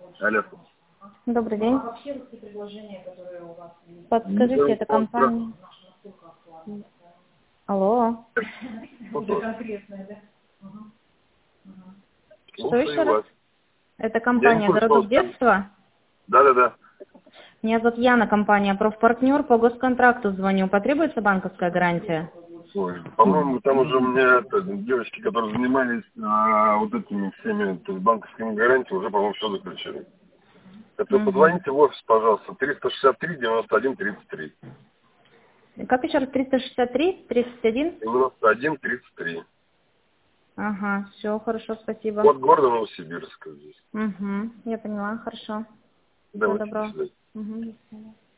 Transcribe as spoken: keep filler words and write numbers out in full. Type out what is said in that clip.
Алло. Добрый день. Подскажите, это компания... Алло. Что еще раз? Это компания «Городок детства»? Да-да-да. Меня зовут Яна, компания «Профпартнер». По госконтракту звоню. Потребуется банковская гарантия? Ой, по-моему, там уже у меня это, девочки, которые занимались а, вот этими всеми то есть банковскими гарантиями, уже, по-моему, все заключили. Это Угу. позвоните в офис, пожалуйста, триста шестьдесят три девяносто один тридцать три. Как еще раз? триста шестьдесят три тридцать один? девяносто один тридцать три. Ага, все, хорошо, спасибо. Код города Новосибирска здесь. Угу, я поняла, хорошо. Всего Давайте, до доброго. свидания. Угу, до свидания.